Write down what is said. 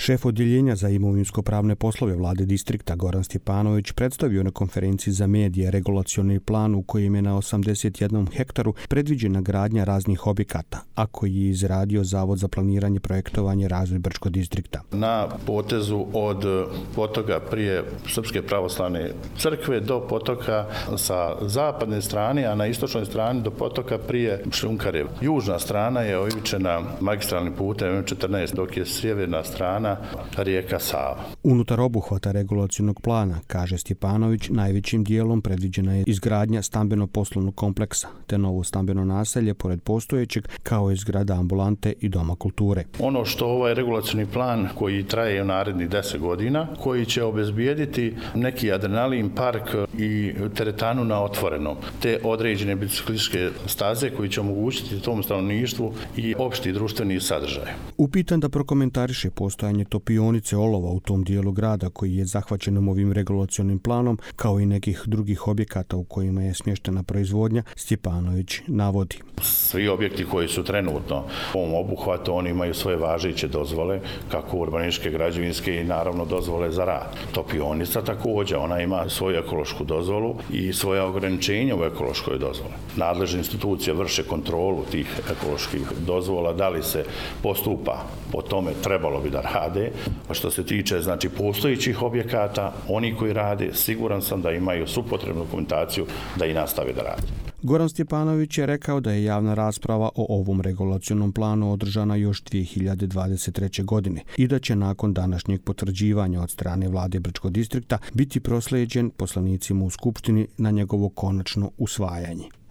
Šef odjeljenja za imovinsko-pravne poslove vlade distrikta Goran Stjepanović predstavio na konferenciji za medije regulacioni plan u kojem je na 81 hektaru predviđena gradnja raznih objekata, a koji je izradio Zavod za planiranje, projektovanje i razvoj Brčkog distrikta. Na potezu od potoka prije Srpske pravoslavne crkve do potoka sa zapadne strane, a na istočnoj strani do potoka prije Šljunkare. Južna strana je oivičena magistralnim putem M14, dok je sjeverna strana rijeka Sava. Unutar obuhvata regulacionog plana, kaže Stjepanović, najvećim dijelom predviđena je izgradnja stambeno-poslovnog kompleksa, te novo stambeno naselje pored postojećeg, kao i zgrada ambulante i doma kulture. Ono što ovaj regulacioni plan koji traje u narednih 10 godina, koji će obezbijediti neki adrenalin park i teretanu na otvorenom, te određene biciklističke staze koji će omogućiti tom stanovništvu i opšti društveni sadržaj. Upitan da prokomentariše postojanje topionice olova u tom dijelu grada koji je zahvaćen ovim regulacionim planom, kao i nekih drugih objekata u kojima je smještena proizvodnja, Stjepanović navodi. Svi objekti koji su trenutno u ovom obuhvatu, oni imaju svoje važeće dozvole, kako urbanističke, građevinske i naravno dozvole za rad. Topionica također, ona ima svoju ekološku dozvolu i svoje ograničenja u ekološkoj dozvoli. Nadležne institucije vrše kontrolu tih ekoloških dozvola, da li se postupa po tome, trebalo bi da rade. A što se tiče postojećih objekata, oni koji rade, siguran sam da imaju svu potrebnu dokumentaciju da i nastave da rade. Goran Stjepanović je rekao da je javna rasprava o ovom regulacionom planu održana još 2023. godine i da će nakon današnjeg potvrđivanja od strane vlade Brčkog distrikta biti proslijeđen poslanicima u Skupštini na njegovo konačno usvajanje.